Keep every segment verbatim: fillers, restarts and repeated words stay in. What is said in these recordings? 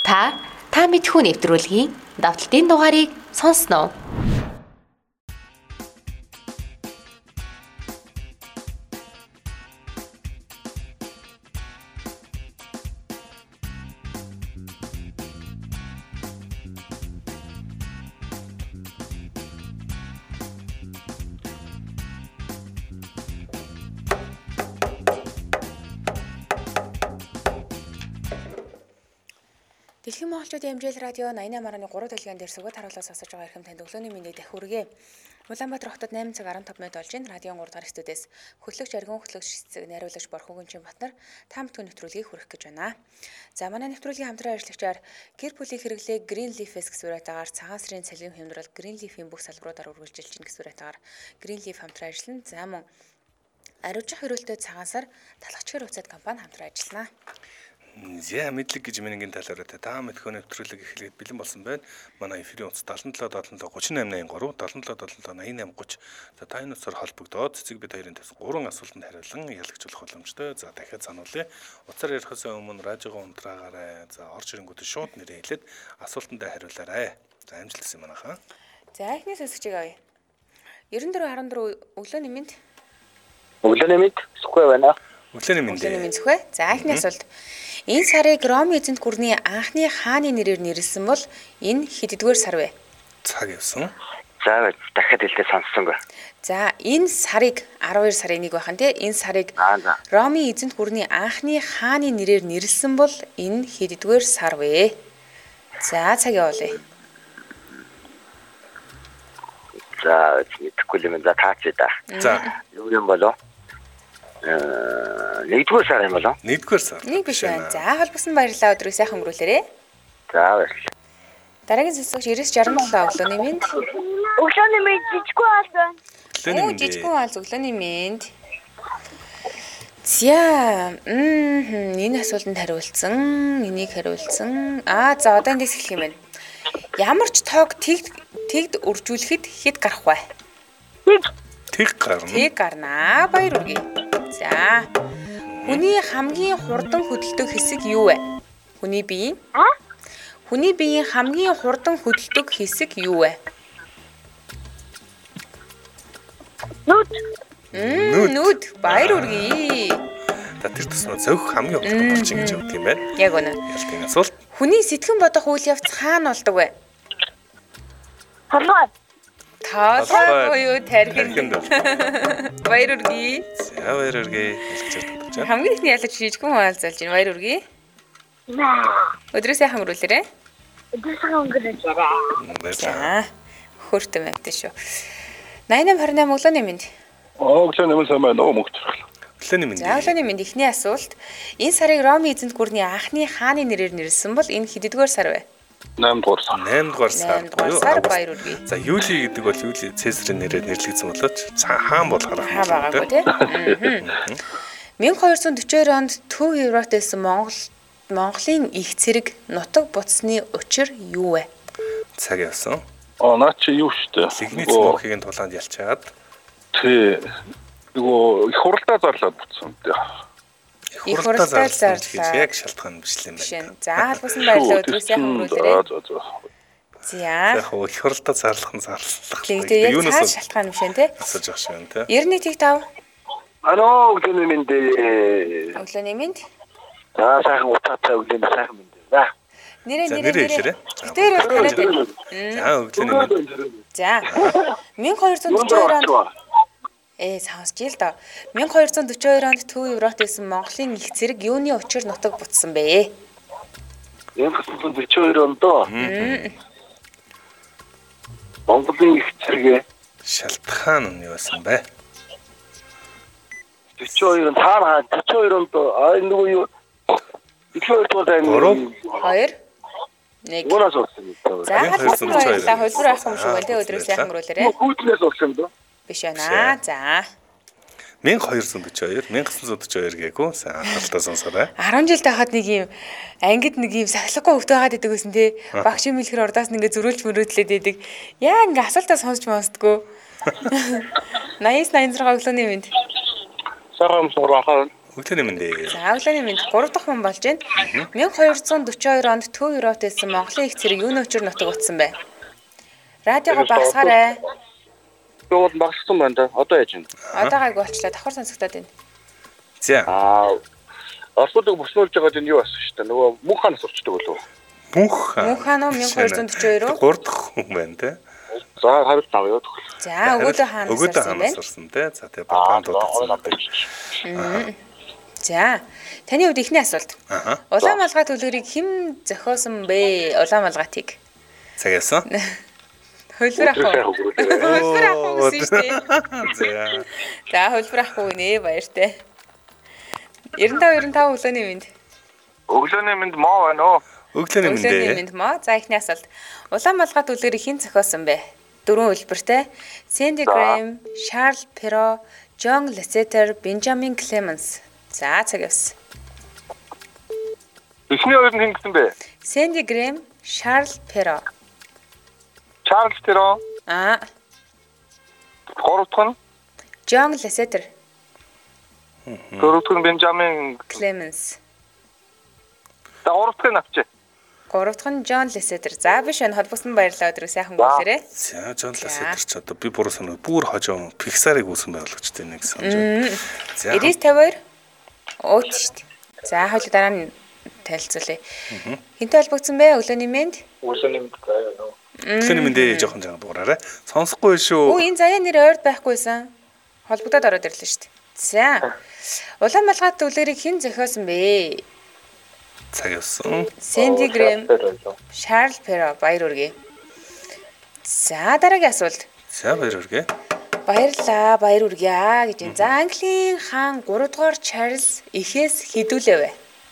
Та та мэдхүү нэвтрүүлгийн давталтын дугаарыг сонсноо. Дэлхийн монголчуудын хэмжээл радио найман маргааны гурав дэлгэн дээр сүгэд харуулаас сонсож байгаа эрхэм танд өглөөний мэндийг дахь хүргэе. Улаанбаатар хотод восемь цаг арван таван минут болж байна. Радион гурав дахь студиэс хөтлөгч аргун хөтлөгч хэсэг найруулагч Борхогийн Батнар та бүхэн нэвтрүүлгийг хүргэх гэж байна. За манай нэвтрүүлгийн хамтран ажиллагчаар гэр бүлийн хэрэглээ Green Leaf-с гэсэн үетэйгээр цагаан сарын цалин хямдрал Green Leaf-ийн бүх салбаруудаар үргэлжилж байна гэсэн үетэйгээр Green Leaf хамтран ажиллана. За мөн ариучих хөрөлтөд цагаан сар талхачгэр уцаад компани хамтран ажиллана. Зя мэдлэг гэж минийгийн талаараа та мэдхөө нэвтрүүлэг эхлээд бэлэн болсон байна. Манай эфирийн утас seven seven seven three eight eight three seven seven seven eight eight eight за та энэ утсаар холбогдоод цэцэг бид хоёрын тавьсан гурван асуултанд хариулан ялагчлах боломжтой. За дахиад сануулъя. Утсаар ярихаас өмнө радиогоо унтраагаарай. За орж ирэнгүүт шууд нэрээ хэлээд асуултандаа хариулаарай. За амжилт хүсье манайхаа. За эхний сонсогчийг авъя. ninety four fourteen өглөөний мэнд. Өглөөний мэнд сүхбай байна. Өглөөний мэнд. Өглөөний мэнд сүхбай. За эхний асуулт. Энэ сарыг Роми эзэнт гүрний анхны хааны нэрээр нэрлсэн бол энэ хэддүгээр сар вэ? Цаг явсан. За дахиад хэлдэ сонссонгүй. За энэ сарыг twelve сарын нэг байхан тий. Энэ сарыг Роми эзэнт гүрний анхны хааны нэрээр нэрлсэн бол энэ хэддүгээр сар вэ? За цаг явуулъя. За мэдхгүй юм за таач да. За юу юм болоо? нэгдүгээр сар юм болоо. нэгдүгээр сар. Нэг биш байна. За холбосон баярлалаа өдрөө сайхан өнгөрүүлээрэй. За баярлалаа. Дараагийн сонсогч ninety six sixty-seven өглөөний мэнд. Өглөөний мэнд жижиггүй бол байна. Өглөөний Оо мэнд. жижиггүй бол өглөөний мэнд. За мм энэ асуултанд хариулсан, энийг хариулсан. Аа за одоо эндээс эхлэх юм байна. Ямар ч тоог тэгд тэгд үржүүлэхэд хэд гарах вэ? Тэг гарна. Тэг гарнаа. Баяр үргэе. За. Хүний хамгийн хурдан хөдөлдөг хэсэг юу вэ? Хүний биеийн? А? Хүний биеийн хамгийн хурдан хөдөлдөг хэсэг юу вэ? Нүд. Мм, нүд. Баяр үргэе. За тэр тусмаа зөвх хамгийн хурдан болчих гэж өгдөг юм байна. Яг үнэ. Ялтын асуулт. Хүний сэтгэн бодох үйл явц хаана болдог вэ? Толгой. Тоолой буюу тархинд. Тархинд бол. Баяр үргэе. За баяр үргээ. Ялгчаад бодож байна. Хамгийн ихний ялаж жижигхэн хаалзалж байна. Баяр үргэе. Наа. Өдрөө сайхан өнгөрүүлээрэй. Өдрөсөө өнгөрүүлээрэй. Баярлалаа. За. Хөөртэй байт шүү. ninety-eight twenty-eight өглөөний мэнд. Өглөөний мэнд сайн байна уу мөхтөр. Өглөөний мэнд. За өглөөний мэнд ихний асуулт. Энэ сарыг Роми эзэнт гүрний анхны хааны нэрээр нэрлсэн бол энэ хэддүгээр сар вэ? eight дугаар сар. eight дугаар сар. eight дугаар сар баяр үргэе. За Юли гэдэг бол Юли Цэсарын нэрээр нэрлэгдсэн болооч хаан болохоор Хаа байгаагүй тий. twelve forty-two онд Төв Европт байсан Монгол Монголын их цэрэг нутаг буцсны учир юу вэ? Цаг явсан. Аа наа чи юу штэ. Лигниц мохигийн тулаанд ялчаад Тэ. Нөгөө их хуралдаа зарлаад буцсан тий. Их хуралдаа зарлаа. Яг шалтгаан бичлээ юм байна. За халбасан баярлалаа өдрөө сайхан өнгөрүүлээрэй. За за. За. Яг хөө их хуралдаа зарлах нь зарлах. Тэгээ яг цааш шалтгаан юм шин тий. Асууж авах шин тий. ninety тэг five. Алло өглөөний мэнд. Өглөөний мэнд. За сайхан утаатай өглөөний сайхан мэнд. За. Нэрээ За, нэрээ нэрээ нэрээ. хэлээрэй. Тэр бол танаад. За өглөөний мэнд. За. twelve forty-two онд Э сонсч ил доо. twelve forty-two онд Төв Европт байсан Монголын их цэрэг юуны учир нутаг буцсан бэ? twelve forty-two онд Монголын их цэрэг Шалтгаан нь юу байсан бэ? forty-two онд таар forty-two онд аа нөгөө юу их хоёр тань Гурав. Хоёр. Нэг. Гураас болсон. За халбасан баярлалаа. Хөлбөр авах юм шиг байна те өдрөө сайхан өнгөрүүлээрэй. Хүүтнээс болсон дөө. Биш байна. За. twelve forty-two, nineteen forty-two гээгүй сайн хаталтаа сонсоорой. ten жил тахад нэг юм ангид нэг юм сахилгагүй хөвгтэй хагаад идэг гэсэн те. Багш юм хэлэхэр урдаас нь ингээ зөрүүлж мөрөөдлээд идэг. Яа ингээ асуултаа сонсч монстдгөө. ninety nine-six өглөөний мэнд. Сайхан сурахаа. Өглөөний мэндэ. За өглөөний мэнд гурав дахь хүн болж байна. мянга хоёр зуун дөрвөн хоёр онд Төв Европт байсан Монголын их зэрэг юуны өчир нутаг утсан бэ? Радиого багасгаарай. Тэгвэл багссан байна да. Одоо яаж юм? Одоо гайг болчлаа. Давхар сонсогдоод байна. За. Аа. Асуудыг бүснүүлж байгаа нь юу асуу шүү дээ. Нөгөө мөнх хаан асуучдаг болов уу? Мөнх. Мөнх хаан уу мянга хоёр зуун дөрвөн хоёр уу? гурав дахь хүн байна те. За хариулт авъя юу. За өгөөдөө хаана өгөөдөө асуусан хаана байна? сурсан те. За тэгээ багаан дуудсан. За таны хувьд ихний асуулт. Аха. Улаан малгай төлгөрийг хэн зохиосон бэ? Улаан малгайтыг. Цагаасан. Хөлбөр ах уу? Хөлбөр ах уу гэсэн шүү дээ. За. За хөлбөр ах уу нэ баяртай. девяносто пять девяносто пять өглөөний мэнд. Өглөөний мэнд моо байна уу? Өглөөний Өглөөний мэндэ. мэнд маа. За ихний асуулт. Улаан малгай төлгөрийг хэн зохиосон бэ? Дөрвөн хөлбөртэй. Сэнди Грэм, Шарл Перо, Жон Лесетер, Бенджамин Клеменс. За цаг явсан. Эхний хоёр нь хэн гэсэн бэ? Сэнди Грэм, Шарл Перо. Чарльз Перо. Аа, Гурав дахь нь Жон Лесетер, Гурав дахь нь Бенджамин. Клеменс. За гурав дахь нь авчи. Гурав дахь нь Жон Лесетер. За биш энэ холбогдсон баярлалаа өдрөө сайхан гүйлээрээ. За Жон Лесетер ч одоо би буруу санаа бүр хожоо Pixar-ыг үүсгэн байгуулагчтай нэг санаж. За. девяносто пять Оот шүү дээ. За хоёул дараа нь танилцуулъя. Хинтэй холбогдсон бэ? Өглөөний мэнд. Өглөөний мэнд байна уу? Өглөөний мэндэ жоохон жаа дуураарай. Сонсохгүй шүү. Өө энэ заяа нэр ойрд байхгүйсэн. Холбогдоод ороод ирлээ шүү дээ. За. Улаан малгай төлгөрийг хэн зохиосон бэ? Цаг явсан. Сэнди Грэм, Шарл Перо баяр үргээ. За дараагийн асуулт. За баяр хүргээ. Баярлаа, баяр үргээ гэж байна. За Английн хаан гурав дугаар Чарльз эхээс хідүүлээвэ.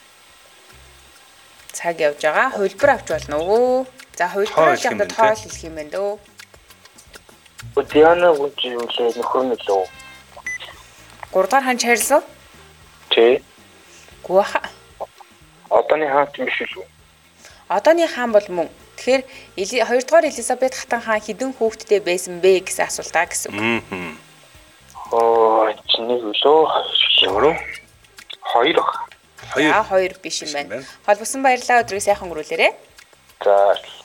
Цаг явж байгаа. Хөлбөр авч болно уу? За хөлбөр авч явахад хоол хэлэх юм байна дөө. Диана гүж юм лээ нөхөр нь лөө. гурав дугаар хаан Чарльз уу? Тэ. Гуаха. Одооний хаан юм биш үү? Одооний хаан бол мөн. Тэгэхээр хоёр дугаар Элизабет хатан хаан хэдэн хүүхэдтэй байсан бэ гэсэн асуултаа гэсэн. Мм. Оо, чиний үлөө. Ямар? Хоёр. За хоёр биш юм байна. Холбосон баярлалаа өдрийг сайхан өнгөрүүлээрэй. За.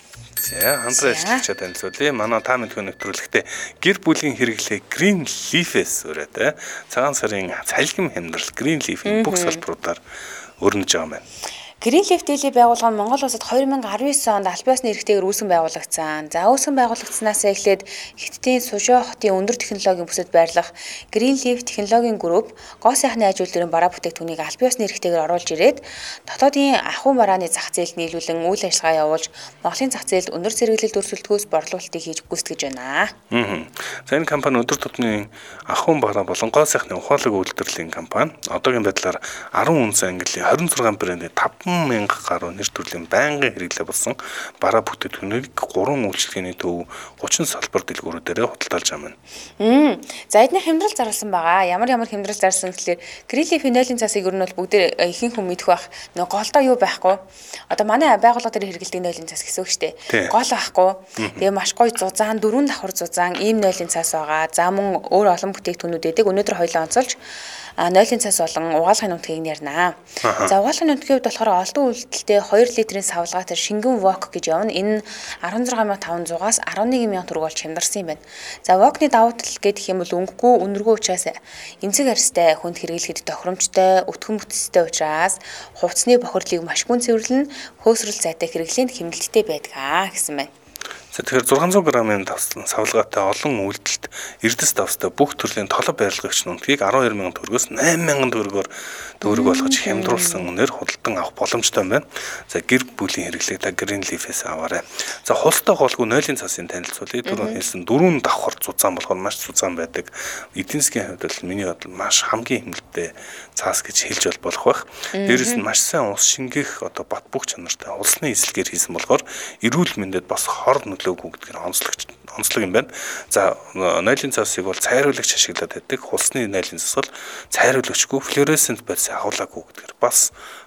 За хамтран ажиллаж танилцуулъя. Манай та мэдхүйн нэвтрүүлэгтээ гэр бүлийн хэрэглээ Green Leaf-с өрөөтэй цагаан сарын цалгим хямдрал Green Leaf-ийн бүх салбаруудаар өрнөж байгаа юм байна. Green Leaf Daily байгууллага нь Монгол улсад две тысячи девятнадцать онд аль биесны эрхтэйгээр үүсгэн байгуулагдсан. За үүсгэн байгуулагдсанаас эхлээд Хятадын Сужоо хотын өндөр технологийн бүсэд байрлах Green Leaf технологийн групп гоо сайхны ажил дээрэн бараа бүтээгдэхүүнийг аль биесны эрхтэйгээр оруулж ирээд дотоодын ахуйн барааны зах зээлд нийлүүлэн үйл ажиллагаа явуулж Монголын зах зээлд өндөр зэрэглэлд өрсөлдөхөөс борлуулалтыг хийж гүйцэтгэж байна. Аа. За энэ компани өдөр тутмын ахуйн бараа болон гоо сайхны ухаалаг үйлдвэрлэлийн компани. Одоогийн байдлаар арван үндэс ангиллын двадцать шесть брендийн таван мянга гаруй нэр төрлийн байнгын хэрэглээ болсон бараа бүтээгдэхүүнийг гурван үйлчлэгээний төв гучин салбар дэлгүүрүүдээр худалдаалж байгаа юм. Мм. За эдний хямдрал зарласан байгаа. Ямар ямар хямдрал зарсан гэхлээр Green Leaf финалийн цасыг ер нь бол бүгд ихэнх хүн мэдэх байх. Нөгөө голдоо юу байхгүй. Одоо манай байгууллага дээр хэрэгэлдэг нойлын цас гэсэн үг шүү дээ. Гол байхгүй. Тэгээ маш гоё зузаан, дөрвөн давхар зузаан ийм нойлын цас байгаа. За мөн өөр олон бүтээгдэхүүнүүд эдэг. Өнөөдөр хоёлоо онцолж нойлын цас болон угаалгын нутгийг нэрнэ. За угаалгын нутгийн хувьд болохоор олдон үйлдэлтэй хоёр литрийн савлгаатай шингэн вок гэж явна. Энэ арван зургаан мянган таван зугаас арван нэг мянган төгрөг болж хямдарсан юм байна. За вокны давуу тал гэдэг юм бол өнгөгүй, үнэргүй учраас эмзэг арьстай хүнд хэрэглэхэд тохиромжтой, өтгөн бүтцтэй учраас хувцсны бохирлыг маш гүн цэвэрлэн хөөсрөл зайтай хэрэглээнд хэмнэлттэй байдаг гэсэн байна. За тэгэхээр зургаан зуун грамын давсан савлгаатай олон үйлдэлт эрдэс давстай бүх төрлийн толов байрлагч нутгийг арван хоёр мянган төгрөгөөс найман мянган төгрөгөөр төгрөг болгож хямдруулсан үнээр худалдан авах боломжтой байна. За гэр бүлийн хэрэглээ та Green Leaf-с аваарай. За хулстай голгүй нойлын цасын танилцуулъя. Түрүүн хэлсэн дөрвөн давхар зузаан болохоор маш зузаан байдаг. Эдийн засгийн хувьд бол миний бодлоо маш хамгийн хэмнэлттэй цаас гэж хэлж болох байх. Дээрээс нь маш сайн ус шингэх одоо бат бүх чанартай улсны эслэгээр хийсэн болохоор эрүүл мэндэд бас хор нөлөөгүй гэдгээр онцлогч онцлог юм байна. За нойлын цасыг бол цайруулагч ашиглаад байдаг. Хулсны нойлын цас бол цайруулагчгүй флуоресцент бодис агуулаагүй гэдгээр бас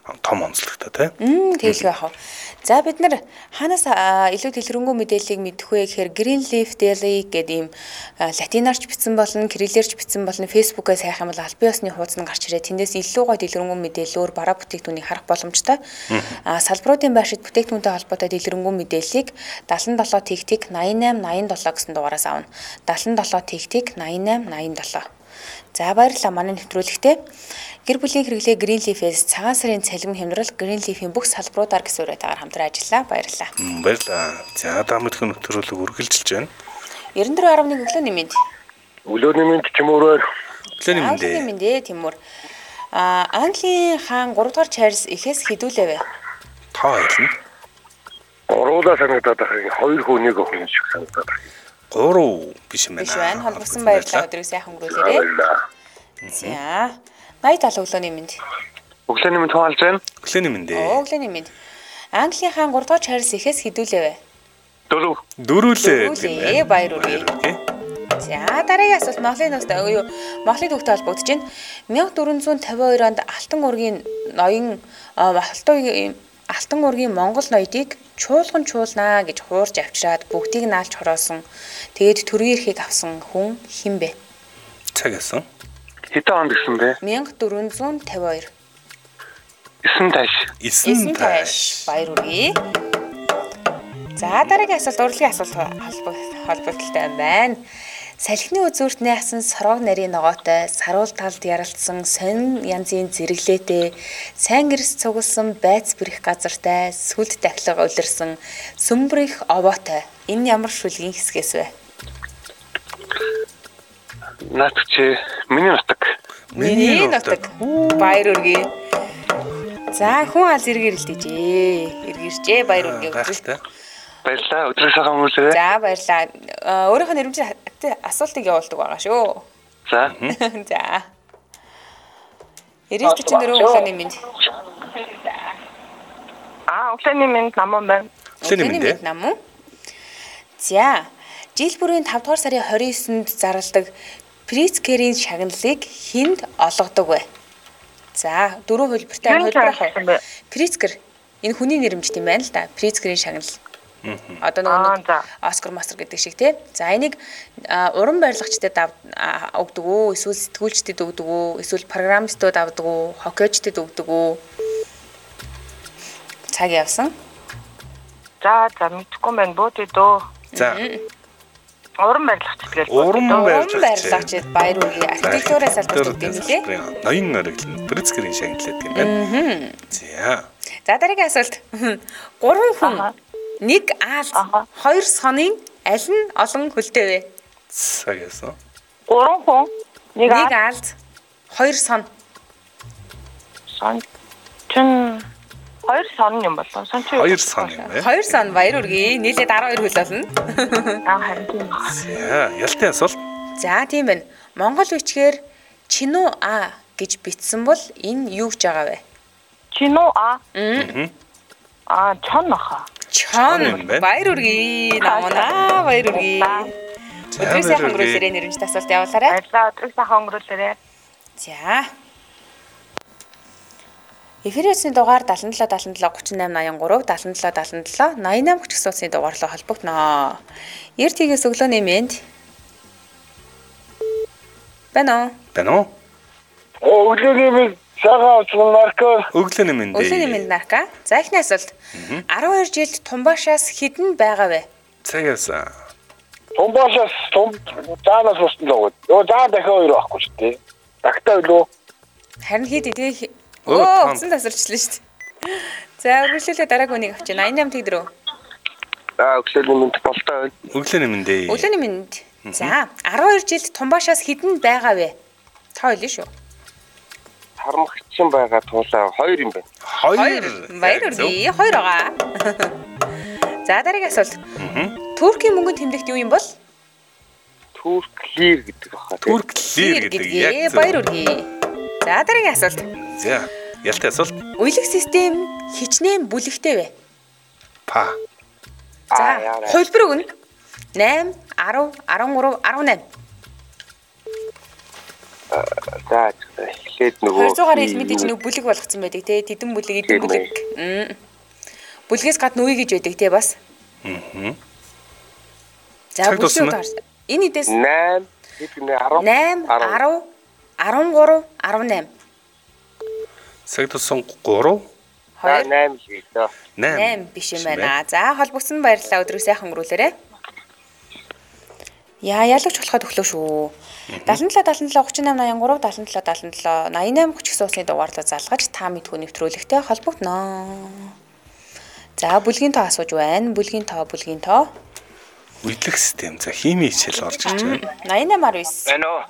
том онцлогтой тий. Мм тэгэлгүй яах вэ? За бид нар хаанаас илүү дэлгэрэнгүй мэдээллийг мэдэх вэ гэхээр Greenleaf Daily гэдэг ийм латинаарч бичсэн болон кириллээрч бичсэн болон фэйсбүүкээс хайх юм бол албан ёсны хуудас нь гарч ирээ. Тэндээс илүү гой дэлгэрэнгүй мэдээллөөр бараа бүтээгдэхүүнийг харах боломжтой. А салбаруудын байршид бүтээгдэхүүнтэй холбоотой дэлгэрэнгүй мэдээллийг даатан долоо тэг тэг восемь восемь восемь долоо гэсэн дугаараас авна. даатан долоо тэг тэг восемь восемь восемь долоо. За баярлалаа манай нэвтрүүлэгтээ гэр бүлийн хэрэглээ Greenleaf-ээс цагаан сарын цалин хямдрал Greenleaf-ийн бүх салбаруудаар гэсэн үрэтэйгээр хамтран ажиллаа. Баярлалаа. Баярлалаа. За даамдхан нэвтрүүлэг үргэлжилж байна. девяносто четыре целых один өглөөний мэнд. Өглөөний мэнд Тимүрээр. Өглөөний мэнд. Өглөөний мэнд ээ Тимүр. А Английн хаан гурав дахь Чарльз эхээс хідүүлээвэ. Тоо хэлнэ. Оруулаа санагдаад байгаа. Хоёр хүнийг охин шиг санагдаад байгаа. Гурав биш юм байна. Биш байна. Холбосон баярлалаа. Өдрөө сайхан өнгөрүүлээрэй. За восемьдесят талын өглөөний мэнд. Өглөөний мэнд хаалж байна. Өглөөний мэнд. Өглөөний мэнд. Английн хаан гурав дахь Чарльз эхээс хідүүлээвэ. Дөрөв. Дөрүүлээ. Дөрүүлээ. Баяр үргээ. За дараагийн асуулт Монголын нөхдөд юу Монголын төвтэй холбогдож байна. мянга дөрвөн зуун тавин хоёр онд Алтан ургийн ноён Алтан Алтан ургийн Монгол ноёдыг чуулган чуулнаа гэж хуурж авчираад бүгдийг наалж хороосон. Тэгээд төргийн эрхийг авсан хүн хэн бэ? Цаг ясан. Хэдэн онд гэсэн бэ? мянга дөрвөн зуун тавин хоёр. Эсэн тааш. Эсэн тааш. Баяр үргээ. За дараагийн асуулт урлагийн асуулт холбогдолтой байна. Салхины үзүүрт найхсан сорог нарийн ногоотой, саруул талд яралцсан сонин янзын зэрэглээтэй, сайн гэрс цугласан байц бүрэх газартай, сүлд дахлага улирсан, сүмбрэх овоотой. Энэ ямар шүлгийн хэсгээс вэ? Натч миний нутаг. Миний нутаг. Баяр үргээ. За хүн аль зэрэг ирэлдэжээ. Иргэрчээ баяр үргээ. Гайхалтай. Баярлалаа. Өдрөө сайхан өнгөрүүлээ. За баярлалаа. Өөрийнхөө нэрмжийн асуултыг явуулдаг байгаа шүү. За. За. Ирэлт чинь нэрөө өглөөний мэнд. Аа, өглөөний мэнд намун байна. Өглөөний мэнд намун. За. Жил бүрийн тавд дугаар сарын хорин девятнд зарладаг Прицкерийн шагналыг хүнд олгодог вэ? За, дөрвөн хөлбөртэй хөлбөр. Прицкер энэ хүний нэрмжт юм байна л да. Прицкерийн шагнал. Одоо нөгөө Оскар Мастер гэдэг шиг тий. За энийг уран барилгачдад өгдөг үү? Эсвэл сэтгүүлчдэд өгдөг үү? Эсвэл программистууд авдаг уу? Хоккейчдэд өгдөг үү? Цаг явсан. За за мэдхгүй байна бөөдөө дөө. За. Уран барилгачд гэж уран барилгачд баяр үргээ. Архитектураас салбарт өгдөг юм лээ. Ноён ориглон Прицкерийн шагнал гэдэг юм байна. За. За дараагийн асуулт. Гурван хүн нэг аалз, хоёр сонын аль нь олон хөлтэй вэ? Цаг яасан. Гурван хүн нэг аалз, хоёр сон. Сон чин хоёр сон юм болов. Сон чи хоёр сон юм байна. Хоёр сон баяр үргээ. Нийлээд арван хоёр хөл болно. Аа харин тийм. За, ялтай асуулт. За тийм байна. Монгол бичгээр Чинүү А гэж бичсэн бол энэ юу гэж байгаа вэ? Чинүү А. Аа. Аа, чон аха. Чон баяр үргээ. Намунаа баяр үргээ. Өдрөө сайхан өнгөрүүлээрэй нэрмжтэй асуулт явуулаарай. Баярлалаа. Өдрөө сайхан өнгөрүүлээрэй. За. Эфирийн дугаар седем семь семь семь три восемь восемь три седем семь семь семь восемь хүч сууцны дугаарлаа холбогдно. Эрт хийгээс өглөөний мэнд. Бэнэ. Бэнэ. Өглөөний мэнд цагаан уцган нарко. Өглөөний мэнд. Өглөөний мэнд нарка. За ихний асуулт. арван хоёр жилд Тумбашаас хэдэн байгаа вэ? Цаг яасан. Тумбашаас том заанаас боссон л өгөөд. Нөгөө заа дахиад хоёр байхгүй шүү дээ. Тагтаа үлээ. Харин хэд тэгээ Оо, усан тасарчлаа шүү дээ. За, үргэлжлүүлээ дараагийн үнийг авчих. восемь восемь тэгдрөө. Аа, өглөөний мэнд болтой байна. Өглөөний мэнд. Өглөөний мэнд. За, арван хоёр жилд Тумбашаас хэдэн байгаа вэ? Та ойлё шүү. Харамгчин байгаа туулаа хоёр юм байна. Хоёр. Баяр үргээ. Хоёр байгаа. За, дараагийн асуулт. Туркийн мөнгөнд тэмдэгт юу юм бол? Турк лир гэдэг баха. Турк лир гэдэг яг. Баяр үргээ. За, дараагийн асуулт. За, ялтай асуулт. Уйлаг систем хичнээн бүлэгтэй вэ? Па. За, хувилбар өгнө. восемь, десять, арван, арван три, арван восемь. За эхлээд нөгөө хоёр дугаар хэл мэдээж нэг бүлэг болгоцсон байдаг те. Тэдэн бүлэг, эдэн бүлэг. Бүлгээс гадна үе гэж байдаг те бас. Аа. За бүлэг таар. Энэ эдээс найман хэд нэ tám, десять, десвтгурав, десвнайман. Цаг туссан гурав. За найман л дээ. найман биш юм байна. За холбогдсон баярлалаа. Өдрөө сайхан өнгөрүүлээрэ. Яа ялагч болоход өглөө шүү. семь семь семь семь тридцать восемь восемь три семь семь семь восемь тридцать усны дугаарлаа залгаж та мэдхүү нэвтрүүлэгтэй холбогдно. За бүлгийн тоо асууж байна. Бүлгийн тоо, бүлгийн тоо. Үйлдэх систем. За хими хичээл орж ирж байна. восемь девять. Байна уу?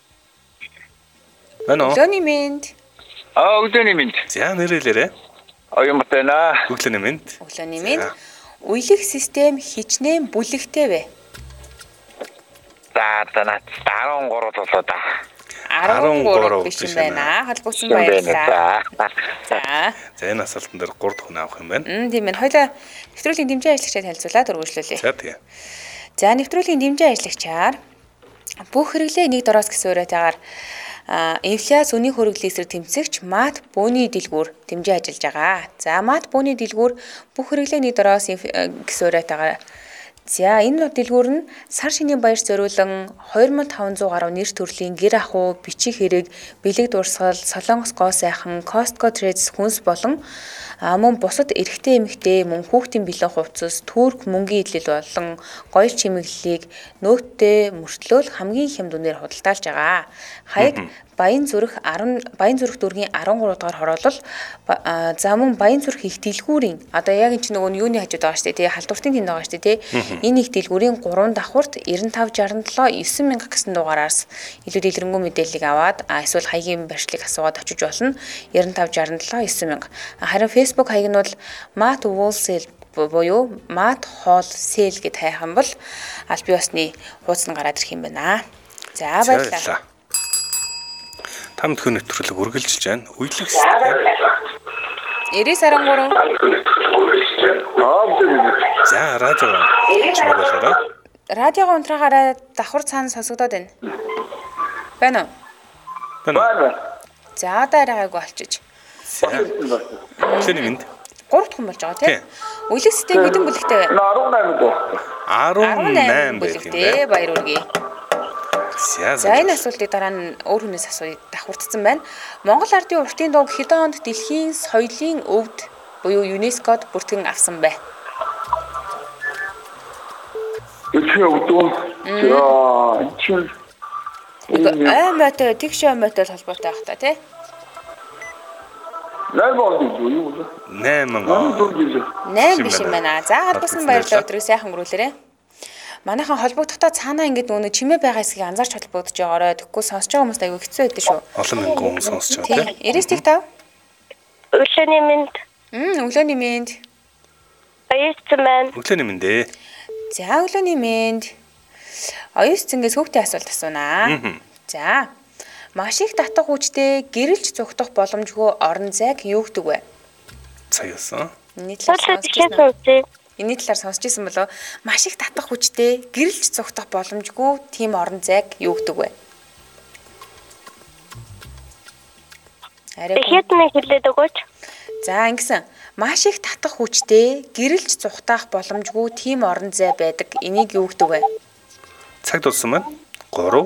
Байна уу? Өглөөний мэнд. Аа өглөөний мэнд. За нэрэлээрэ. Оюун байна. Өглөөний мэнд. Өглөөний мэнд. Үйлдэх систем хичнээн бүлэгтэй вэ? За танаа десять болоо да. десять гурав биш юм байна. Холбогдсон баярлалаа. За. За энэ асуултан дээр гурав дахь хүн авах юм байна. Мм тийм байна. Хоёлаа нэвтрүүлгийн дэмжээ ажлагчид танилцуулаад үргэлжлүүлье. За тэгээ. За нэвтрүүлгийн дэмжээ ажлагчаар бүх хэрэглээ нэг дороос гэсэн уриатаагаар инфляц үнийн хөрөглөлийн эсрэг тэмцэгч мат бөөний дэлгүүр дэмжээ ажиллаж байгаа. За мат бөөний дэлгүүр бүх хэрэглээ нэг дороос гэсэн уриатаагаар за энэ дэлгүүр нь сар шинийн баяр зориулан two thousand five hundred гаруй нэр төрлийн гэр ахуй, бичих хэрэг, бэлэг дурсгал, солонгос гоо сайхан, Costco Trades хүнс болон мөн бусад эрэгтэй эмэгтэй мөн хүүхдийн бэлэн хувцас, түүрк мөнгөний идэл болон гоёл чимэглэлийг нөөттэй мөртлөөл хамгийн хямд үнээр худалдаалж байгаа. Хаяг Баян зүрх ten Баян зүрх дүүргийн thirteen дугаар хороолол за мөн Баян зүрх их дэлгүүрийн одоо яг энэ ч нөгөө юуны хажууд байгаа шүү дээ тий халдвартын тэнд байгаа шүү дээ тий энэ их дэлгүүрийн three давхурт ninety-five sixty-seven nine thousand гэсэн дугаараас илүү дэлгэрэнгүй мэдээллийг аваад эсвэл хаягийн барьцлыг асуугаад очиж болно ninety-five sixty-seven nine thousand харин Facebook хаяг нь бол Mat Wholesale буюу Mat Wholesale гэд хайх юм бол аль бие усны хуудас нь гараад ирэх юм байна. За баярлалаа. Та мэдхүү нэвтрүүлэг үргэлжилж байна. Үйлдэх систем. ninety-nine За радио чимэг болоорой. радиого унтраагаараа давхар цаана сонсогдоод байна. Байна уу? Байна. За одоо арайгааг олчиж. За. Өглөөний мэнд. Гурав дахь хүн болж байгаа тийм. Үйлдэх систем хэдэн бүлэгтэй вэ? eighteen бүлэгтэй. Баяр үргээ. За За энэ асуултыг дараа нь өөр хүнээс асууя давхурдсан байна. Монгол ардын уртын дууг хэдэн онд дэлхийн соёлын өвд буюу ЮНЕСКОд бүртгэн авсан бэ? Өчигдөр өдөө. Яа, чинь аймаатай тэгш аймаатай холбоотой байх та тий. найман nine он. nine биш юм байна. За гадсан баярлалаа өдрөө сайхан өнгөрүүлээрэ. Манайхан холбогдохдоо цаанаа ингэж нөгөө чимээ байгаа хэсгийг анзаарч холбогдож байгаарай. Тэгэхгүй сонсож байгаа хүмүүст аягүй хэцүү байдаг шүү. Олон мянган хүн сонсож байгаа тийм. Эрестик тав. Өглөөний мэнд. Мм өглөөний мэнд. Баярцсан байна. Өглөөний мэнд ээ. За өглөөний мэнд. Оюус цэнгээс хүүхдийн асуулт асуунаа. За. Маш их татах хүчтэй гэрэлж зүгтах боломжгүй орон зайг юу гэдэг вэ? Цагаасан. Миний талаар Сүүлд сонсчихсан ихсэн уу? үгүй. Эний талаар сонсч ирсэн болоо маш их татах хүчтэй гэрэлж цугтах боломжгүй тийм орон зайг юу гэдэг вэ? Тэгэхэд нэг хэлээд өгөөч. За ингэсэн маш их татах хүчтэй гэрэлж цугтах боломжгүй тийм орон зай байдаг. Энийг юу гэдэг вэ? Цаг дууссан байна. three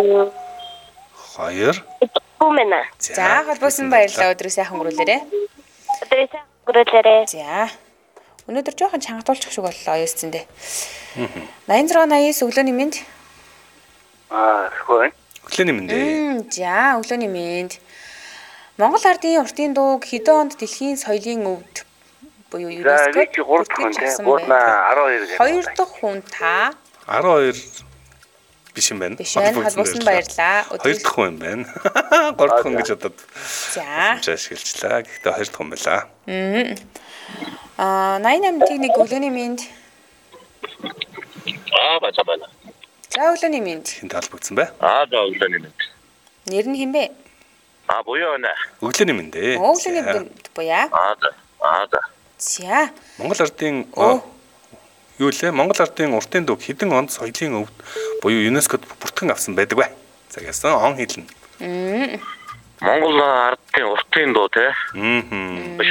two Хүмэнэ. За холбоосон баярлалаа өдрөө сайхан өнгөрүүлээрэ. Өдрөө сайхан өнгөрүүлээрэ. За. Өнөөдөр жоохон чангатуулчих шиг боллоо оюусцэндээ. ninety-six ninety-nine өглөөний мэнд. Аа, хөөе. Өглөөний мэнд ээ. Мм, за өглөөний мэнд. Монгол ардын уртын дууг хэдэн онд дэлхийн соёлын өвд буюу ЮНЕСКОд бүртгэж авсан бэ? Хоёр дахь хүн та. twelve биш юм байна. Биш байна. Холбоосон баярлаа. Хоёр дахь хүн юм байна. Гурав дахь хүн гэж бодоод. За. Ашиглажлаа. Гэхдээ хоёр дахь хүн байлаа. Аа, ninety-eight нэг өглөөний мэнд. Аа, бачаа байна. За өглөөний мэнд. Хин таалбагдсан бай. Аа, за өглөөний мэнд. Нэр нь хэн бэ? Аа, буюу нэ. Өглөөний мэнд ээ. Өглөөний мэнд буяа. Аа, за. Аа, за. За. Монгол ардын юу лээ? Монгол ардын уртын дуу хэдэн онд соёлын өвд буюу ЮНЕСКОд бүртгэн авсан байдаг вэ? Цагаасан он хэлнэ. Мм. Монгол ардын уртын дуу те. Мм.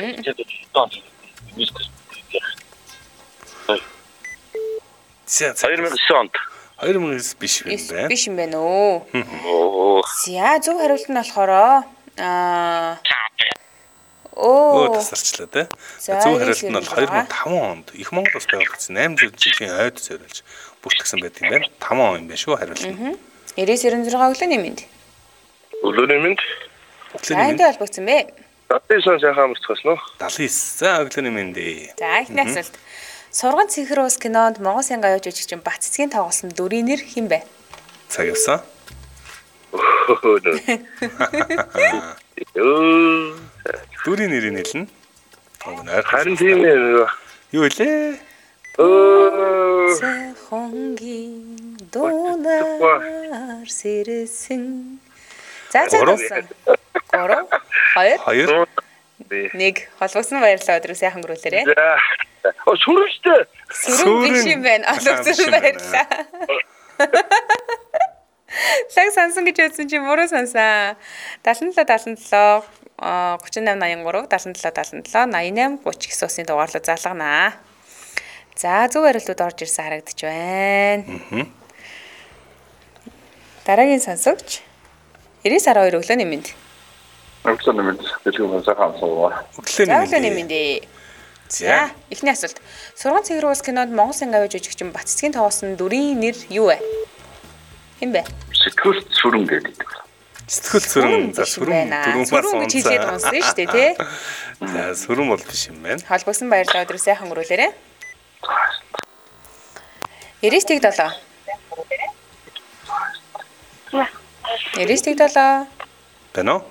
За хоёр мянга девять онд. хоёр мянга девять биш юм байна. Биш юм байна уу? Оо. За зөв хариулт нь болохоор аа Оо Оо. тасарчлаа те. За, Зөв хариулт нь бол ирэх хоёр мянга таван онд их Монголоос байгуулагдсан восемь жилийн ойд зориулж бүртгэсэн байдаг юм байна. таван он юм байна шүү хариулт нь. Эрээс девяносто шесть өглөөний мэнд. Өглөөний мэнд. За энд холбогдсон бэ. Татсан сайхан амарцгаас нөө. семьдесят девять. За өглөөний мэнд. За ихний асуулт. Сурган цэнхэр уус кинонд Монгол Сайн гавьяа жүжигчин Баццгийн тоглосон дүрийн нэр хэн бэ? Цаг явсан. Өө. Дүрийн нэрийг нэлнэ. Огнаар. Харин тийм ээ. Юу илээ? Өө. Хонгийн дунаар сэрсэн. За за болсон. гурав, хоёр, Хоёр. нэг. Холбогдсон баярлалаа өдрөө сайхан гөрүүлээрэ. За. Оо сүрэнтэй. Сүрэн биш юм байна. Холбогдсон баярлалаа. Лаг сансан гэж үзсэн чи буруу сансан. семьдесят семь семьдесят семь а тридцать восемь восемьдесят три семьдесят семь семьдесят восемь тридцать их сусын дугаарлуу залганаа. За зөв хариултууд орж ирсэн харагдаж байна. Дараагийн сонсогч девяносто две өглөөний мэнд. Өглөөний мэнд. Дэлгүүр сайхан амсгаа. Өглөөний мэнд. За эхний асуулт. Сурган цэгэр уус кинонд Монгол Сайн гавьяа жүжигчин Баццгийн тоглосон дүрийн нэр юу вэ? Хэн бэ? Сэтгэл сүрэн гэдэг. Сэтгэл сүрэн. За сүрэн дөрвөн бас сүрэн гэж хэлээд унсан шүү дээ тий. За сүрэн бол биш юм байна. Холбогдсон баярлалаа өдрөө сайхан гөрүүлээрэ. девяносто семь. девяносто семь. Байна уу?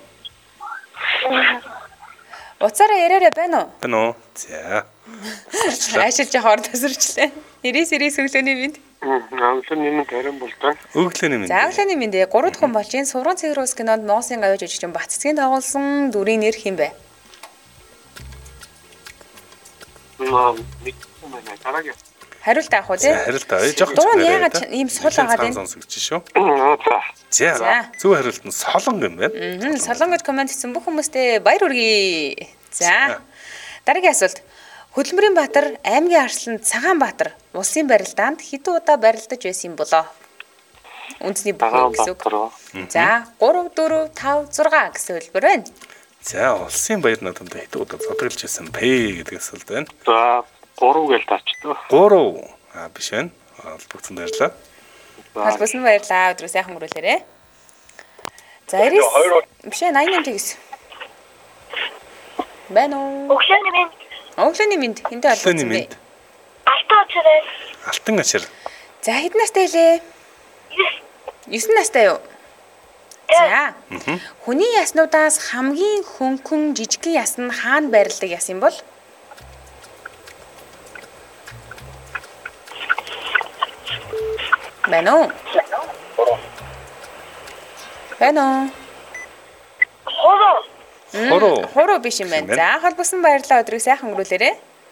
Уцаараа яриараа байна уу? Байна уу? За. Аашилж хоор тасарчлаа. девяносто девять өглөөний мэнд. Өглөөний мэнд харин болтой. Өглөөний мэнд. За өглөөний мэнд гурав дахь хүн болж энэ Сурган цэгэр уус кинонд Монгол Сайн гавьяа жүжигчин Баццгийн тоглосон дүрийн нэр хэн бэ? Хариулт авах уу тий? Хариулт авъя. Жохон. Дуу нь яагаад ийм сул байгаа вэ? Сонсогч шүү. За. За. Зөв хариулт нь солон юм байна. Мм солон гэж комент хийсэн бүх хүмүүстээ баяр хүргэе. За. Дараагийн асуулт. Хөдөлмөрийн Баатар аймгийн арслан Цагаанбаатар улсын барилдаанд хэдэн удаа барилдаж байсан юм болоо? Үндэсний бүхэн гэсэн үг. За три, четыре, пять, шесть гэсэн хэлбэр байна. За улсын баяр наадамд хэдэн удаа зодоглож байсан бэ гэдэг асуулт байна. За гурав гээл таачдаа. Гурав. Аа биш байна. Холбогдсон баярлаа. Холбогдсон баярлаа. Өдрөө сайхан гөрүүлээрэ. За эрээс биш ээ восемьдесят восемь. Байна уу? Өглөөний мэнд. Өглөөний мэнд хинтээ холбогдсон бэ? Алтан очроо. Алтан ачаар. За хэдэн настай лээ? девять настай юу? За. Хүний яснуудаас хамгийн хөнгөн жижигхэн ясн нь хаана байрладаг яс юм бол? Байна уу? Байна уу? Хороо. Хороо. Хороо биш юм байна. За холбосон баярлалаа өдрийг сайхан өнгөрүүлээрэ.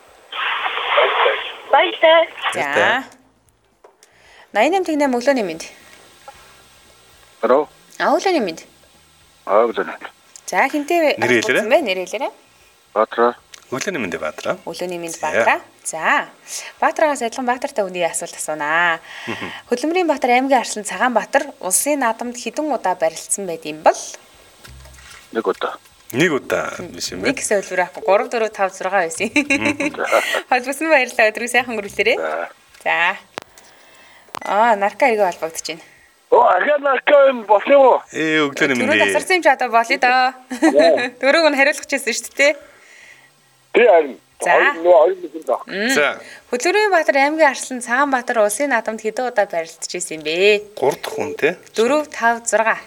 Баярлалаа. За. восемьдесят восемь өглөөний мэнд. Хараа. А өглөөний мэнд. Аа үзэн. За хинтээ Нэр хэлээрэй. бэ? Нэр хэлээрэй. Баатар. Өглөөний мэнд Баатар. Өглөөний мэнд Баатар. За. Баатараас адилхан Баатартай үний асуулт асуунаа. Хөдөлмөрийн Баатар аймгийн арслан Цагаанбаатар улсын наадамд хэдэн удаа барилдсан байд юм бол? Нэг удаа. Нэг удаа биш юм Нэг байна. гэсэн хэлбэр авахгүй три, четыре, пять, шесть байсан. Холбосон баярлалаа өдрийг сайхан өнгөрүүлээрэй. За. Аа, нарка иргэ холбогдож байна. Оо, ахаа наркаан болсон уу? Ээ өглөөний Түрүү мэнд. тасарсан юм чи одоо болъё доо. Түрүүг нь хариулах гэсэн шүү дээ. Тий харин. За. Нөө хоёр минут баг. За. Хөдөлмөрийн Баатар аймгийн арслан Цагаанбаатар улсын наадамд хэдэн удаа барилдаж ирсэн юм бэ? гурав дахь хүн те. четыре, пять, шесть.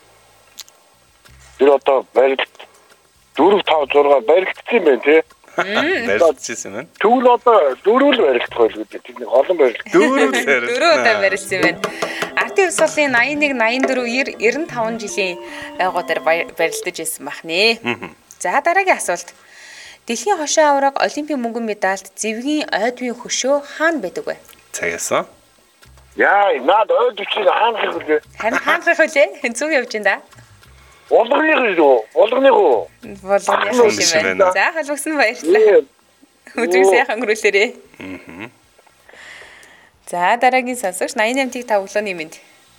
Тэр одоо барилт дөрөв тав зураг барилтсан юм байна тий. Барилдаж ирсэн байна. Тэгвэл одоо дөрөв л барилдах байл гэдэг. Тэр нэг олон барилт. Дөрөв Дөрөв удаа барилсан юм байна. Ардын ус улсын восемьдесят один, восемьдесят четыре, девяносто пять жилийн байгуудаар барилдаж ирсэн бахнэ. За дараагийн асуулт. Дэлхийн хошоо аварга олимпийн мөнгөн медальт зэвгийн ойдмын хөшөө хаана байдаг вэ? Цагаасан. Яа, наад ойд үчиг хаанах вэ? Харин хаанах вэ? Зүг явж байна да. Болгоны юу? Болгоны юу? Болгоны шиг байна. За холбогсон баярлалаа. Өдрийг сайхан өнгөрүүлээрэй. Аа. За дараагийн сонсогч восемь восемь-ийг та өглөөний мэнд.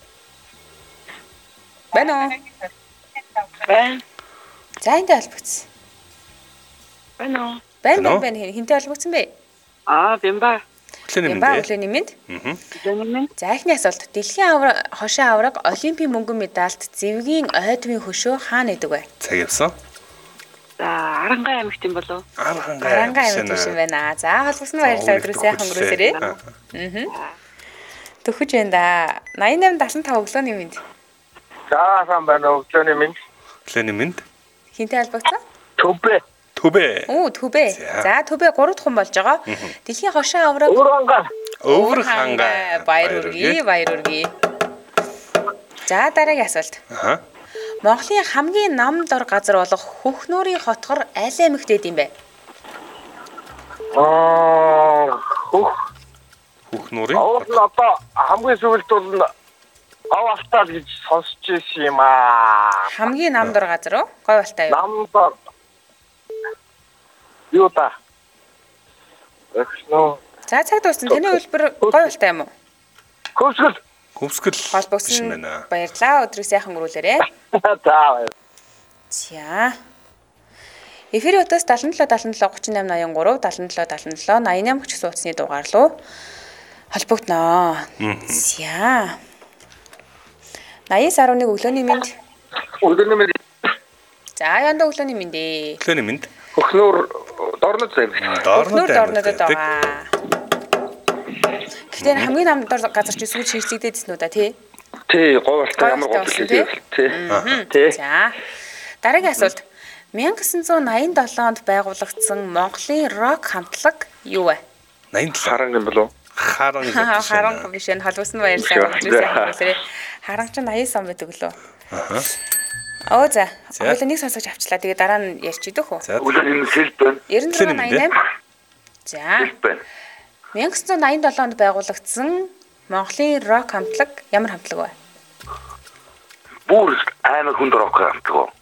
Байна уу? Байна. За энтэй холбогдсон. Байна уу? Байна байна хинтэй холбогдсон бэ? Аа, бимба. Өглөөний Бимба мэнд. өглөөний мэнд. Аа. Зэнэмэн. За эхний асуулт. Дэлхийн авраг хошин авраг олимпийн мөнгөн медальт зэвгийн ойдвын хөшөө хаана идэг вэ? Цаг явсан. За, Арангаа аймагт юм болов? Арангаа Гарангаа аймаг тийм байна. За холбогсон баярлалаа өдрөө сайхан өнгөрүүлээрэй. Аа. Төхөж байна да. восемь восемь75 өглөөний мэнд. За сайн байна уу? Өглөөний минь. Өглөөний мэнд. Хинтэй холбогдсон? Төбөө. Төбөө. Оо төбөө. За төбөө гурав дахь хүн болж байгаа. Дэлхийн хошин авраг Өвөрхангай. Өвөрхангай. Баяр үргээ, баяр үргээ. За дараагийн асуулт. Аа. Монголын хамгийн нам дор газар болох Хөхнүүрийн хотгор аль аймагт байд юм бэ? Аа, хөх. Хүүхнүүрийн. Авал одоо хамгийн сүүлд бол авалтаа гэж сонсч ирсэн юм аа. Хамгийн нам дор газар уу? Гой балтай юу? Намдаа. Юу та? Эхнөө. За цаг дууссан. Таны хэлбэр гой балтай юм уу? Хөөсгөл. Хөвсгөл. Холбогсон байна. баярлаа. Өдрийг сайхан өнгөрүүлээрэй. За. За. Эфирийн утас семь семь семь семь три восемь восемь три семь семь семь восемь восемь гэх суудсны дугаар руу холбогдноо. За. восемь один өглөөний мэнд. Өглөөний мэнд. За янда өглөөний мэнд ээ. Өглөөний мэнд. Хөхнөр дорнод зав. Хөхнөр дорнод байгаа. Гэхдээ хамгийн нам дор газар чи сүүл шийдлэгдээдсэн үү да тий? Тий, говьалтай ямар гоцтой тий. Тий. За. Дараагийн асуулт. 천구 восемьдесят седьмд байгуулагдсан Монголын рок хамтлаг юу вэ? восемь семь. Харан юм болов? Харан. Харан биш энэ холбосон баярлалаа. Өдрөөсөө харан ч восемь сон байдаг лөө. Аа. Оо за. Хоёул нэг сонсож авчлаа. Тэгээ дараа нь ярьж идэх үү? Өглөөний сэлд байна. девяносто восемь восемь. За. байна. 천구 восемьдесят седьмд байгуулагдсан Монголын рок хамтлаг ямар хамтлаг вэ? Бүр аймаг хүнд рок хамтлаг.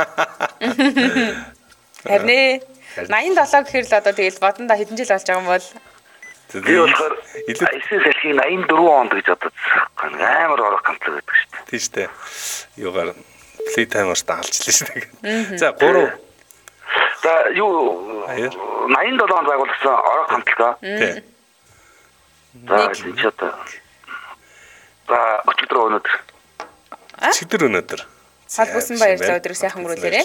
Харин восемьдесят семь гэхэр л одоо тэгэл бодондоо хэдэн жил болж байгаа юм бол Би болохоор эсэс салхийг восемьдесят дөрвөн онд гэж бодож амар рок хамтлаг гэдэг шүү дээ. Тийм шүү дээ. Юугаар play timer-аар даалчлаа шүү дээ. За гурав. За юу восемьдесят седьмд байгуулсан рок хамтлаг. Тий. За энэ ч одоо за өчигдөр өнөдөр. Өчигдөр өнөдөр. холбосон баярлалаа өдрийг сайхан өнгөрүүлээрэй.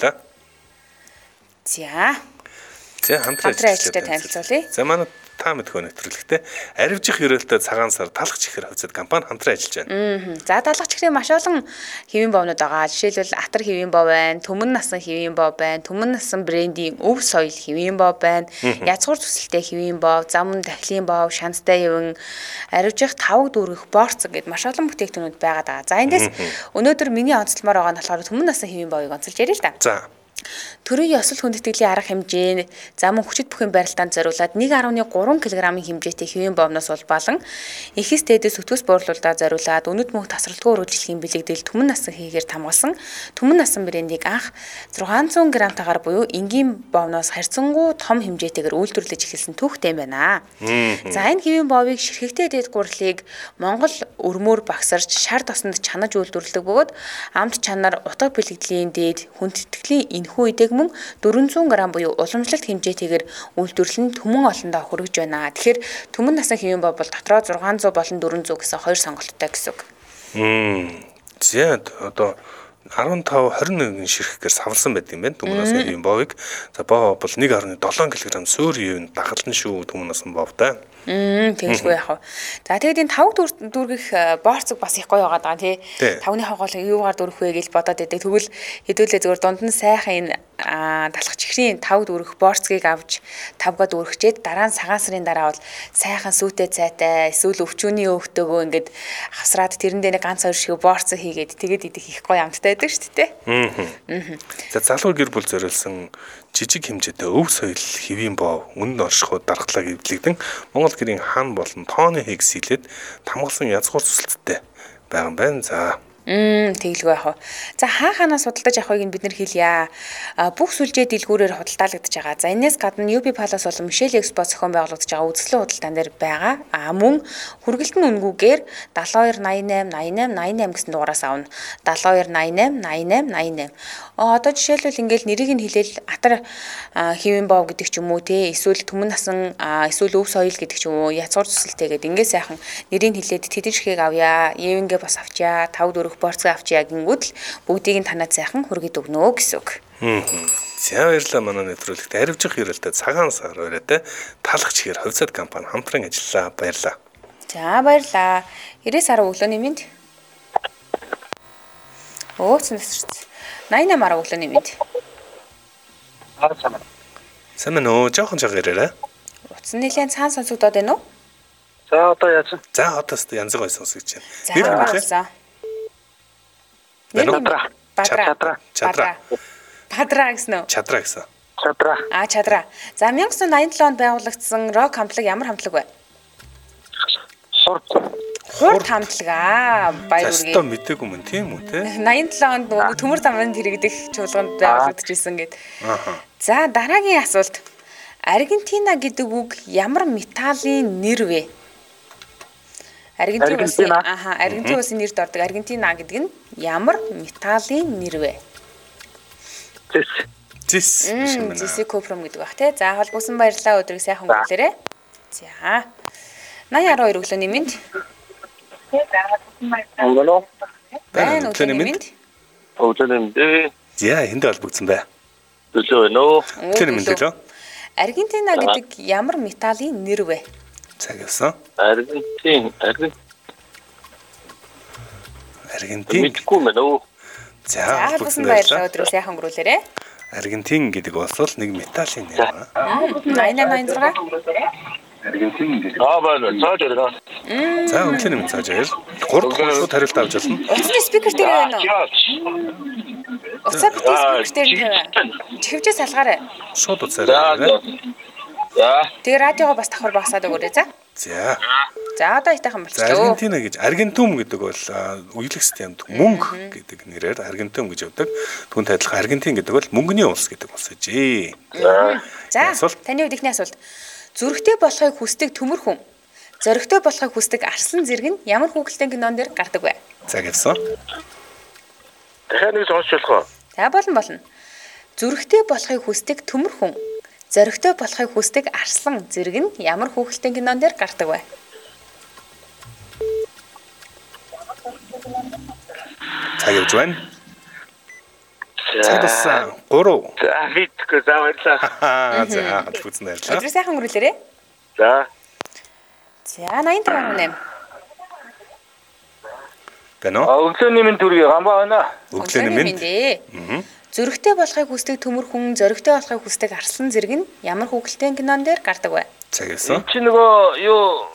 За. За хамтран ажилладаг танилцуулъя. За манай та мэдхөө нэвтрүүлэгтээ аривжих ерөөлтэй цагаан сар талах чихэр хавцад компани хамтран ажиллаж байна. За талах чихрийн маш олон хэвийн боовнууд байгаа. Жишээлбэл Атар хэвийн боов байна, Түмэн насан хэвийн боов байна, Түмэн насан брендийн Өв соёл хэвийн боов байна, Язгуур төсөлтэй хэвийн боов, Зам дахлын боов, Шанцтай явин, аривжих тавг дүүргэх борцог гэд маш олон бүтээгдэхүүнүүд байгаа. За эндээс өнөөдөр миний онцлмоор байгаа нь болохоор Түмэн насан хэвийн боовыг онцолж ярил л да. За Төрийн ёслол хүндэтгэлийн арга хэмжээ зам хүчит бүхэн барилтаанд зориулаад нэг нөлөө гурван кг-ийн хэмжээтэй хэвийн боовноос улбалан ихэс дээдэс өтгөс буурлуулаад зориулаад өнөд мөнх тасралтгүй үржилхийн бэлэгдэл Түмэн насан хийгээр хамгаалсан Түмэн насан брендийг анх зургаан зуун грамм-тайгаар буюу энгийн боовноос харьцангуй том хэмжээтэйгээр үйлдвэрлэж эхэлсэн түүхтэй байна. За энэ хэвийн боовыг ширхэгтэй дээд гурлыг Монгол өрмөөр багсарч шар тосонд чанаж үйлдвэрлэдэг бөгөөд амт чанар утга бэлэгдлийн дээд хүндэтгэлийн энэхүү үеийг мөн дөрвөн зуун грамм буюу уламжлалт хэмжээтэйгээр үйлдвэрлэн түмэн олондоо хүргэж байна. Тэгэхээр Түмэн насан хэвийн боов бол дотроо зургаан зуун болон дөрвөн зуун гэсэн хоёр сонголттой гэсэн үг. Мм. За одоо арван тав хорин нэгэн ширхгээр савлсан байт юм байна. Түмэн насан хэвийн боовыг. За боов бол нэг гаруй седем кг суур юун дагалдан шүү Түмэн насан боовтай. Мм тэгэлгүй яах вэ? За тэгээд энэ тавг дүүргэх борцог бас их гоё байгаа даа тий. Тавны хоогоол юугаар дүүрэх вэ гэж бодоод байдаг. Тэгвэл хэдүүлээ зөвөр дунд нь сайхан энэ талах чихрийн тавг дүүргэх борцгийг авч тавгаа дүүргчээд дараа нь цагаан сарын дараа бол сайхан сүйтэй цайтай эсвэл өвчүүний өвтөгөө ингээд хавсраад тэрэн дээр ганц хоёр шиг борцог хийгээд тэгээд идэх их гоё амттай байдаг шүү дээ. Аа. За залуу гэр бүл зориулсан жижиг хэмжээтэй өв соёл хэвийн боов үнэн оршихуд дархлаа гэвлэгдэн Монгол гэрийн хан болон тооны хийг сэлээд тамгалсан язгуур цэцэлттэй байгаа юм байна. За Мм тэглгүй яах вэ? За хаа ханаас худалдаж авахыг нь бид нар хэлье. Бүх сүлжээ дэлгүүрээр худалдаалагдаж байгаа. За энэс гадна ю би Palace болон Michelle Expo зохион байгуулагдаж байгаа үзэсгэлэн худалдаан дээр байгаа. А мөн хүргэлтэн үнгүүгээр долоо хоёр найман найман найман гэсэн дугаараас авна. долоо хоёр найман найман найман. Одоо жишээлбэл ингээл нэрийг нь хэлээл Атар хэвэн бов гэдэг ч юм уу те эсвэл Түмэн насан эсвэл Өв соёл гэдэг ч юм уу язгуур цэцэлтэй гэдэг ингээ сайхан нэрийг хэлээд тэдэн шихийг авъя. Евэнгээ бас авчаа. тав дөрөв борцоо авчаа гингүүд л бүгдийг нь танаад сайхан хүргээд өгнө гэсэн үг. Хм. За баярлалаа манай нэвтрүүлэгт харивжих хэрэлтэй цагаан сар өрөөтэй талах чихэр хувьсад компани хамтран ажиллаа. Баярлалаа. За баярлалаа. ирээ сар өглөөний мэнд. Өөц нэсэрч. найнаа мараа өглөөний мэнд. Аа сайн. Сайн мэн үү? Жохон жоо ирээрээ. Утсан нэлээд цаан сонсогдоод байна уу? За одоо яаж вэ? За одоо ч янз гой сонсогч байна. Нэр хэлээ. Нэр Бадра. Бадра. Чадра. Бадра гэсэн үү? Чадра гэсэн. Чадра. Аа чадра. За 천구 байнгын аяндаа онд байгуулагдсан рок хамтлаг ямар хамтлаг вэ? Хурд. Хурд хамтлаг аа. Баяр үргээ. Застаа мдэггүй мөн тийм үү те? аяндаа онд нөгөө төмөр заманд хэрэгдэх чуулганд байгуулагдчихсэн гэд. Аа. За дараагийн асуулт. Аргентина гэдэг үг ямар металлын нэр вэ? Аргентин улсын ааха Аргентин улсын нэрд ордог Аргентина гэдэг нь ямар металлын нэр вэ? Зис. Зис биш юм байна. Зис копром гэдэг бах тий. За холбосон баярлалаа өдрийг сайхан өнгөрүүлээрэй. За. найнаа арван хоёр өглөөний мэнд. Өнгөнөө. Байна өглөөний мэнд. Өглөөний мэнд. За энд холбогдсон бай. Өглөө нөө. Өглөөний мэнд лөө. Аргентина гэдэг ямар металлын нэр вэ? Цаг явсан. Аргентин. Аргентин. Аргентин. Мэдгүй мэн үү? За холбосон баярлалаа өдрийг сайхан өнгөрүүлээрэй. Аргентин гэдэг бол нэг металлын нэр ба. найнаа найнзаг. Аргентин гэдэг. Аа байна. Цааж ярина. За өглөөний мэнд цааж яар. гурав дахь шууд хариулт авч болно. Утасны спикер дээр байна уу? Утасны спикер дээр тавь. Чихвчээ салгаарай. Шууд уцаарай. За. Тэгээ радиогоо бас давхар багсаад өгөөрэй за. За. За одоо итайхан За болчихлоо. Аргентина гэж Аргентум гэдэг бол уялаг системд мөнгө гэдэг нэрээр Аргентум гэж явдаг. Түүнтэй адилхан Аргентин гэдэг бол мөнгөний улс гэдэг улс ээжээ. За таны үед ихний асуулт. Зүрхтэй болохыг хүсдэг төмөр хүн зоригтой болохыг хүсдэг арслан зэрэг нь ямар хүүхэлдэйн кинон дээр гардаг вэ? За гэсэн. Дахиад нэг сонсч болох уу? За болно болно. Зүрхтэй болохыг хүсдэг төмөр хүн зоригтой болохыг хүсдэг арслан зэрэг нь ямар хүүхэлдэйн кинон дээр гардаг вэ? Цаг явж байна. Цаг басан. гурав. За мэдгүй за баярлалаа. За холбогдсон баярлалаа. Өдрөө сайхан өнгөрүүлээрэй. За. За найнаа tám. Бэнэ. Өглөөний минь төргий гамбаа байна. Өглөөний мэнд. Аа. Зөрөгтэй болохыг хүсдэг төмөр хүн зоригтой болохыг хүсдэг арслан зэрэг нь ямар хүүхэлдэйн кинон дээр гардаг вэ? Цаг явсан. Чи нөгөө юу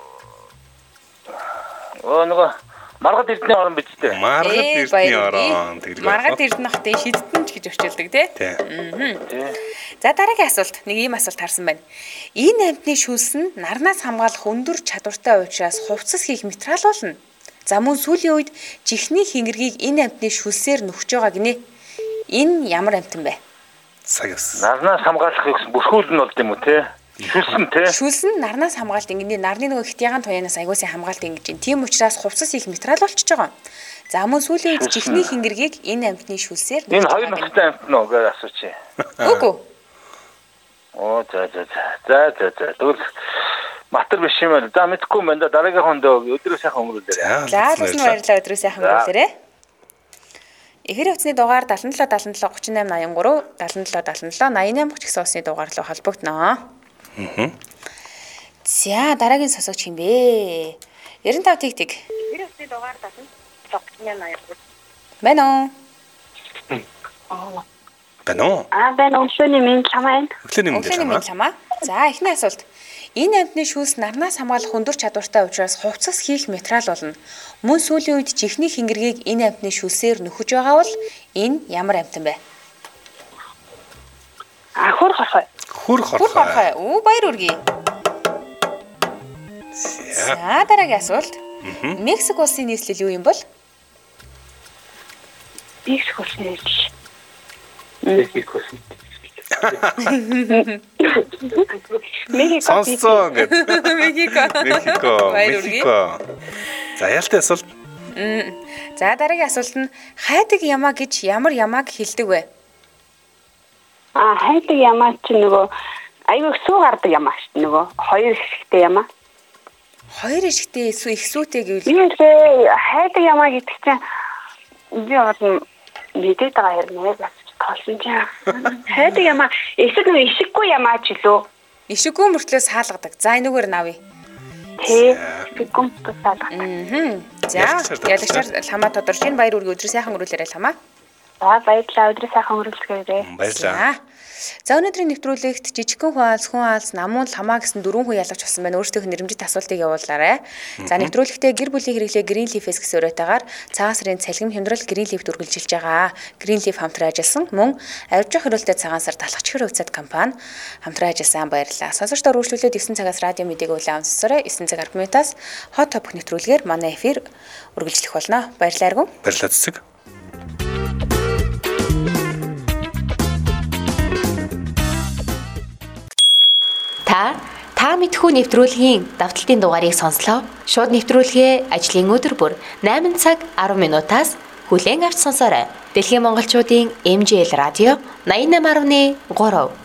Оо нөгөө маргад эрдний орон биз дээ. Маргад эрдний орон гэдэг. Маргад эрдний хотын шидтэн ч гэж өчөлдөг тий. Аа. За дараагийн асуулт. Нэг ийм асуулт харсан байна. Энэ амьтны шүлс нь нарнаас хамгаалах өндөр чадвартай учраас хувцас хийх материал болно. За мөн сүүлийн үед чихний хингэргийг энэ амьтны шүлсээр нөхж байгаа гинэ. Энэ ямар амьтан бэ? Цаг явсан. Нарнаас хамгаалах гэсэн бүрхүүл нь болд юм уу те? Шүлсэн те. Шүлсэн нарнаас хамгаалт ингэ нарны нөгөө хитягаан туяанаас аягуулсан хамгаалт ингэж юм. Тийм учраас хувцас их материал болчихж байгаа. За мөн сүүлийн үед чихний хингэргийг энэ амьтны шүлсээр энэ хоёр настай амьт нь уу гэж асууч. Үгүй. Оо за за за. За за за. Тэгвэл матер биш юм байна. За мэдхгүй юм байна. Дараагийн хонд өдрөө сайхан өнгөрүүлээ. За тусна баярлалаа өдрөө сайхан өнгөрүүлээрэй. Эхэр хөвцний дугаар seven seven seven seven thirty-eight eighty-three seven seven seven eighty-eight гэх усны дугаар руу холбогдно. Аа. За дараагийн сонсогч юм бэ? ninety five тиг тиг. Эхэр хөвцний дугаар seven seven seven eighty-three. Байна уу? Байна уу? Аа байна өглөөний минь чамаа. Өглөөний минь чамаа. За эхний асуулт. Энэ амьтны шүүс нарнаас хамгаалах өндөр чадвартай учраас хувцас хийх материал болно. Мөн сүүлийн үед чихний хингэргийг энэ амьтны шүүсээр нөхөж байгаа бол энэ ямар амьтан бэ? А хур хорхой. Хур хорхой. Хур хорхой. Оо баяр үргээ. За дараагийн асуулт. Мексик улсын нийслэл юу юм бол? Мексик улсын хэлж. Мексик улсын. Мексик. Сонсоо гэдэг. Мехико. Мехико. Мехико. За яалтай асуулт. За дараагийн асуулт нь хайдаг ямаа гэж ямар ямааг хэлдэг вэ? Аа хайдаг ямаа чи нөгөө аюу суу гардаг ямаа шүү дээ нөгөө хоёр хэсэгтэй ямаа. Хоёр ишгтэй эсвэл их сүтэй гэвэл Иймээ хайдаг ямаа гэдэг чинь би одоо мэдээд байгаа юм нэ болсон чинь. Хайдаг ямаа эсвэл нөгөө ишиггүй ямаа ч лөө. ишиггүй мөртлөө саалгадаг. За энэгээр навъя. Тэ ишиггүй мөртлөө саалгадаг. Аа. За ялагчаар ламаа тодорч энэ баяр үргээ өдрөө сайхан өрүүлээрэй ламаа. За баярлалаа өдрөө сайхан өрүүлцгээе. Баярлалаа. За өнөөдрийн нэвтрүүлэгт жижигхэн хүн алс хүн алс намуун ламаа гэсэн дөрвөн хүн ялгч болсон байна. Өөрсдийнх нь нэрмжит асуултыг явуулаарай. За нэвтрүүлэгтээ гэр бүлийн хэрэглээ Green Leaf-с гэсэн өрөөтэйгээр цагаан сарын цалгим хямдрал Green Leaf үргэлжилж байгаа. Green Leaf хамтран ажилласан мөн авиржих хөрөлтэй цагаан сар талхачхэр хувьцат компани хамтран ажилласан баярлалаа. Сонсогчдод үргэлжлүүлээд девять цагаас радио мэдээг үлээн сонсорой. девять цаг арга минутаас хот топ нэвтрүүлгээр манай эфир үргэлжлэх болно. Баярлалаа эргэн. Баярлалаа цэцэг. Та та мэдхүү нэвтрүүлгийн давталтын дугаарыг сонслоо. Шууд нэвтрүүлгээ ажлын өдөр бүр eight цаг ten минутаас хүлээн авч сонсоорой. Дэлхийн монголчуудын эм жи эл радио ninety eight point three